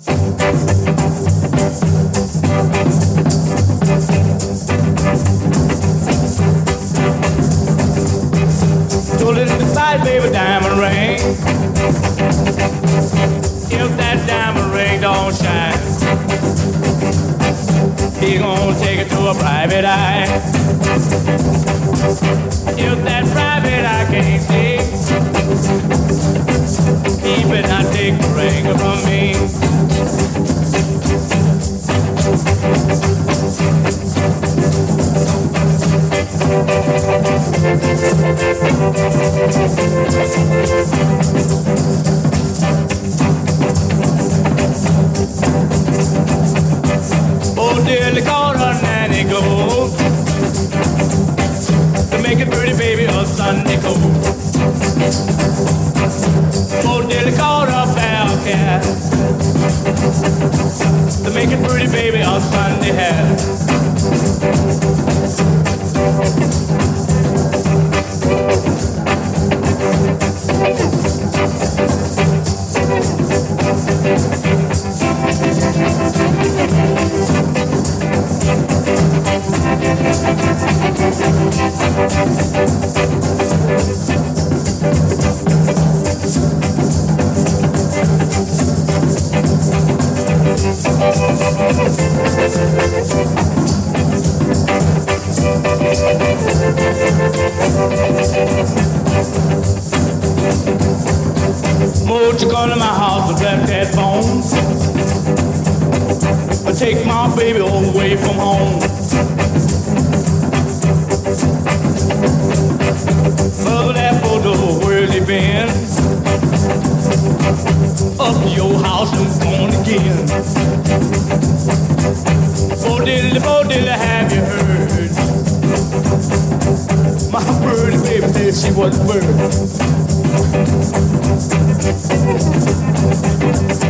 Told it to buy baby diamond ring. If that diamond ring don't shine, he gonna take it to a private eye. If that private eye can't see, he better not take the ring from me. Oh dear, they called her nanny go to make a pretty baby a Sunday coat. Oh dear, they called her bell cat to make a pretty baby a Sunday hat. Won't you come to my house and grab that bone? Or take my baby away from home. Mother, that photo, where's he been? Up to your house and gone again. Bo diddly, have you heard? My birdie baby said she was a bird.